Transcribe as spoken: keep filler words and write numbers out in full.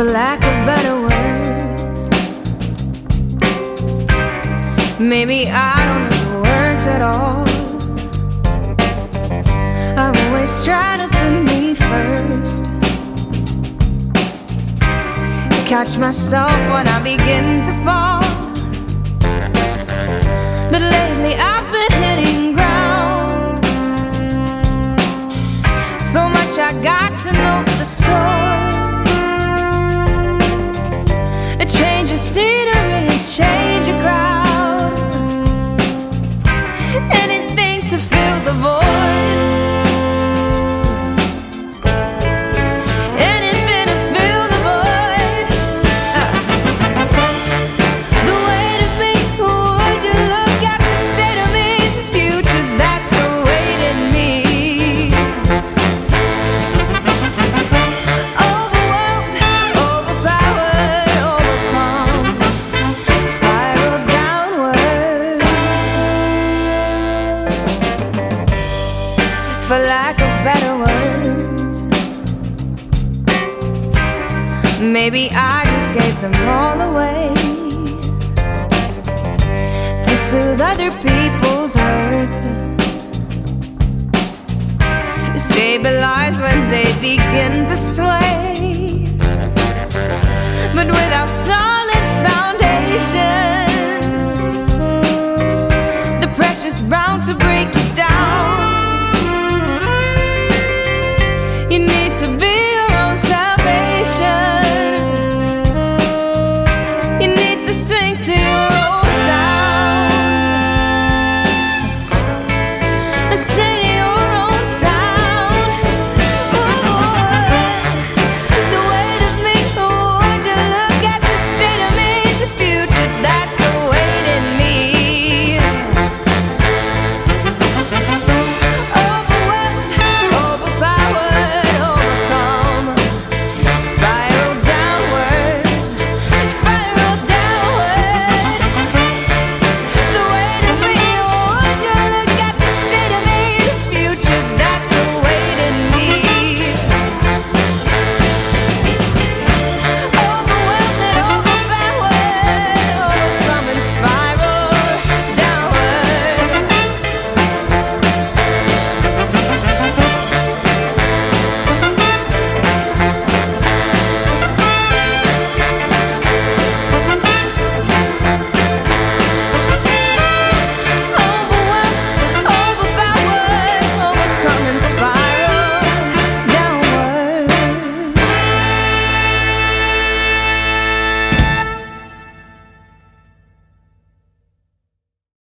for lack of better words. Maybe I don't know the words at all. I always try to put me first, catch myself when I begin to fall. But lately I've been hitting ground so much I got to know the soul. A change of scenery, a change of crowd, anything to fill the void. Anything to fill the void. The weight of me, would you look at the state of me, the future that's awaiting me. Overwhelmed, overpowered, overcome, spiral downward. For lack of better words, maybe I just gave them all away to soothe other people's hurts, stabilize when they begin to sway. But without solid foundation, the pressure's bound to break.